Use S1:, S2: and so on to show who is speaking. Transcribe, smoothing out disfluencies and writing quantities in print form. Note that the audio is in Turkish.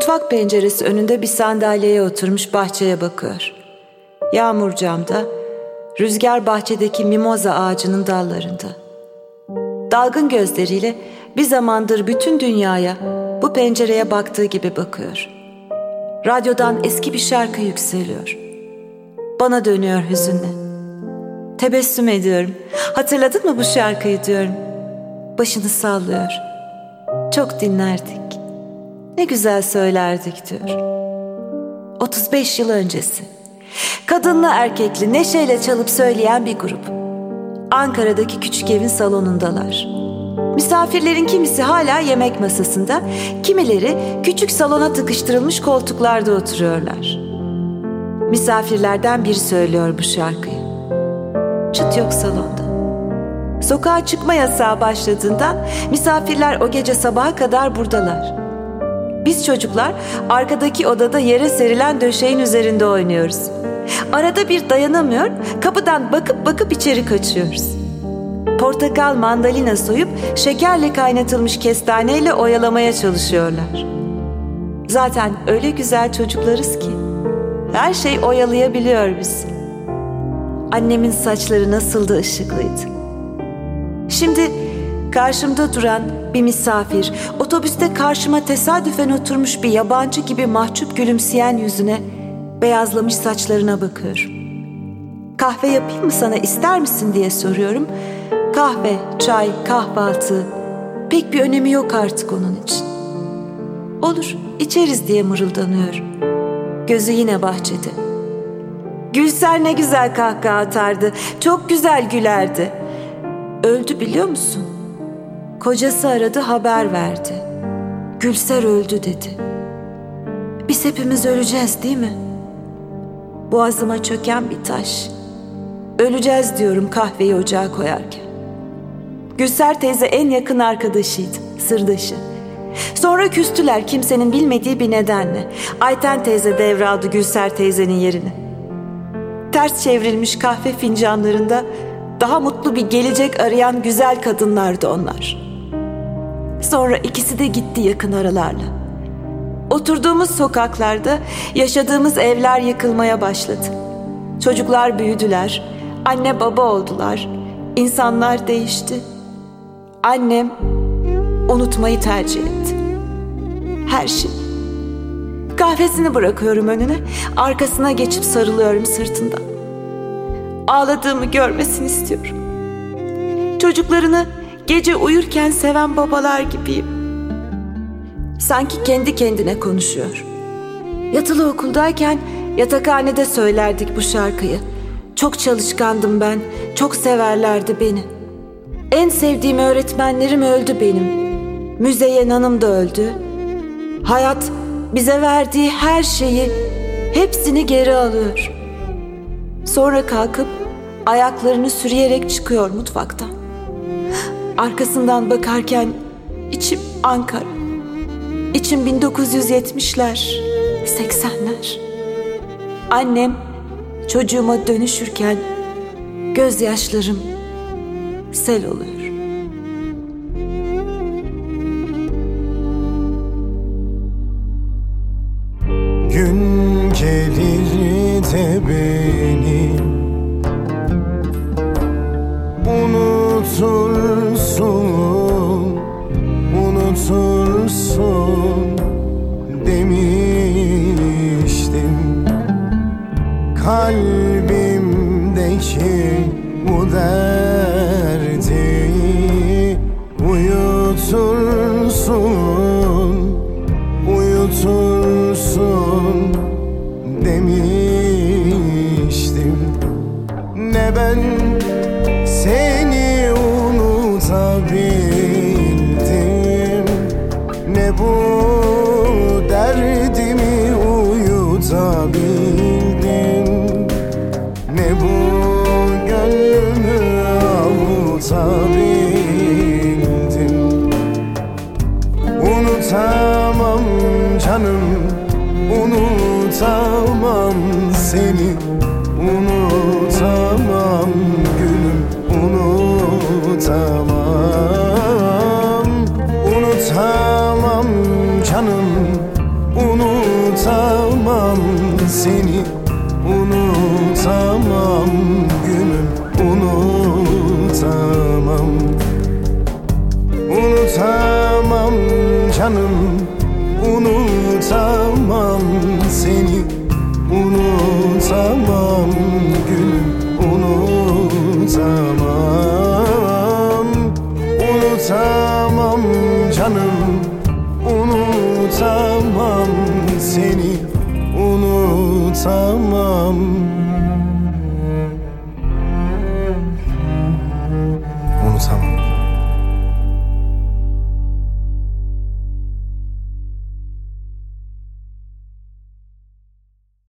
S1: Mutfak penceresi önünde bir sandalyeye oturmuş bahçeye bakıyor. Yağmur camda, rüzgar bahçedeki mimoza ağacının dallarında. Dalgın gözleriyle bir zamandır bütün dünyaya bu pencereye baktığı gibi bakıyor. Radyodan eski bir şarkı yükseliyor. Bana dönüyor hüzünle. Tebessüm ediyorum. Hatırladın mı bu şarkıyı diyorum. Başını sallıyor. Çok dinlerdik. Ne güzel söylerdik diyor. 35 yıl öncesi. Kadınlı erkekli neşeyle çalıp söyleyen bir grup. Ankara'daki küçük evin salonundalar. Misafirlerin kimisi hala yemek masasında, kimileri küçük salona tıkıştırılmış koltuklarda oturuyorlar. Misafirlerden biri söylüyor bu şarkıyı. Çıt yok salonda. Sokağa çıkma yasağı başladığından misafirler o gece sabaha kadar buradalar. Biz çocuklar arkadaki odada yere serilen döşeğin üzerinde oynuyoruz. Arada bir dayanamıyor, kapıdan bakıp içeri kaçıyoruz. Portakal, mandalina soyup şekerle kaynatılmış kestaneyle oyalamaya çalışıyorlar. Zaten öyle güzel çocuklarız ki her şey oyalayabiliyor bizi. Annemin saçları nasıl da ışıklıydı. Şimdi karşımda duran bir misafir, otobüste karşıma tesadüfen oturmuş bir yabancı gibi mahcup gülümseyen yüzüne, beyazlamış saçlarına bakıyorum. Kahve yapayım mı sana, ister misin diye soruyorum. Kahve, çay, kahvaltı pek bir önemi yok artık onun için. Olur, içeriz diye mırıldanıyor. Gözü yine bahçede. Gülser ne güzel kahkaha atardı, çok güzel gülerdi. Öldü biliyor musun? Kocası aradı, haber verdi. Gülser öldü dedi. Biz hepimiz öleceğiz değil mi? Boğazıma çöken bir taş. Öleceğiz diyorum kahveyi ocağa koyarken. Gülser teyze en yakın arkadaşıydı, sırdaşı. Sonra küstüler kimsenin bilmediği bir nedenle. Ayten teyze devraldı Gülser teyzenin yerini. Ters çevrilmiş kahve fincanlarında daha mutlu bir gelecek arayan güzel kadınlardı onlar. Sonra ikisi de gitti yakın aralarla. Oturduğumuz sokaklarda yaşadığımız evler yıkılmaya başladı. Çocuklar büyüdüler, anne baba oldular, insanlar değişti. Annem unutmayı tercih etti. Her şey. Kahvesini bırakıyorum önüne, arkasına geçip sarılıyorum sırtından. Ağladığımı görmesini istiyorum. Çocuklarını gece uyurken seven babalar gibiyim. Sanki kendi kendine konuşuyor. Yatılı okuldayken yatakhanede söylerdik bu şarkıyı. Çok çalışkandım ben, çok severlerdi beni. En sevdiğim öğretmenlerim öldü benim. Müzeyyen Hanım da öldü. Hayat bize verdiği her şeyi, hepsini geri alıyor. Sonra kalkıp ayaklarını sürüyerek çıkıyor mutfaktan. Arkasından bakarken içim Ankara. İçim 1970'ler, 80'ler. Annem çocuğuma dönüşürken gözyaşlarım sel oluyor.
S2: Gün gelir de beni unutursun demiştim. Kalbimdeki bu derdi uyutursun demiştim. Ne ben seni unutabildim, ne bu derdimi uyutabildim, ne bu gönlümü avutabildim. Unutamam canım, unutamam seni, unutamam gülüm, unutamam. Unutamam canım, seni unutamam gülüm, unutamam. Unutamam canım, unutamam seni unutamam